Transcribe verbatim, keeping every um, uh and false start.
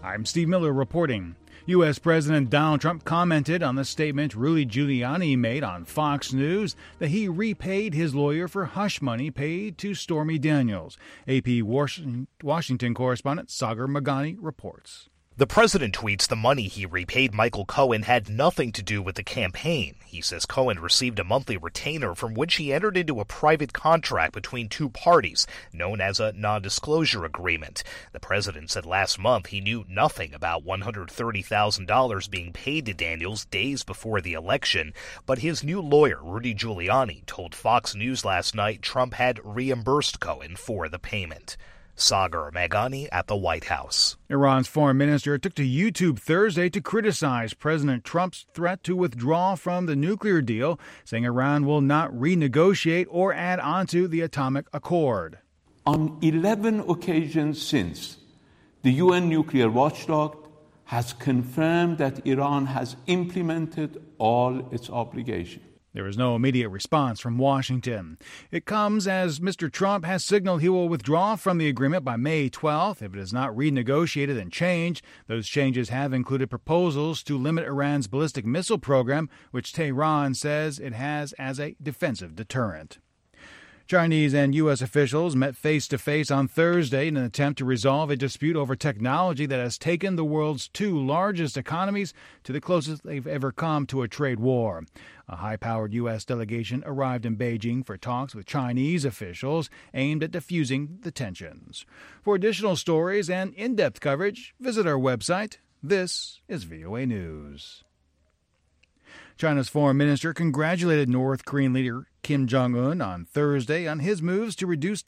I'm Steve Miller reporting. U S. President Donald Trump commented on the statement Rudy Giuliani made on Fox News that he repaid his lawyer for hush money paid to Stormy Daniels. A P Washington correspondent Sagar Meghani reports. The president tweets the money he repaid Michael Cohen had nothing to do with the campaign. He says Cohen received a monthly retainer from which he entered into a private contract between two parties, known as a non-disclosure agreement. The president said last month he knew nothing about one hundred thirty thousand dollars being paid to Daniels days before the election, but his new lawyer, Rudy Giuliani, told Fox News last night Trump had reimbursed Cohen for the payment. Sagar Meghani at the White House. Iran's foreign minister took to YouTube Thursday to criticize President Trump's threat to withdraw from the nuclear deal, saying Iran will not renegotiate or add onto the atomic accord. On eleven occasions since, the U N nuclear watchdog has confirmed that Iran has implemented all its obligations. There is no immediate response from Washington. It comes as Mister Trump has signaled he will withdraw from the agreement by May twelfth if it is not renegotiated and changed. Those changes have included proposals to limit Iran's ballistic missile program, which Tehran says it has as a defensive deterrent. Chinese and U S officials met face-to-face on Thursday in an attempt to resolve a dispute over technology that has taken the world's two largest economies to the closest they've ever come to a trade war. A high-powered U S delegation arrived in Beijing for talks with Chinese officials aimed at diffusing the tensions. For additional stories and in-depth coverage, visit our website. This is V O A News. China's foreign minister congratulated North Korean leader Kim Jong-un on Thursday on his moves to reduce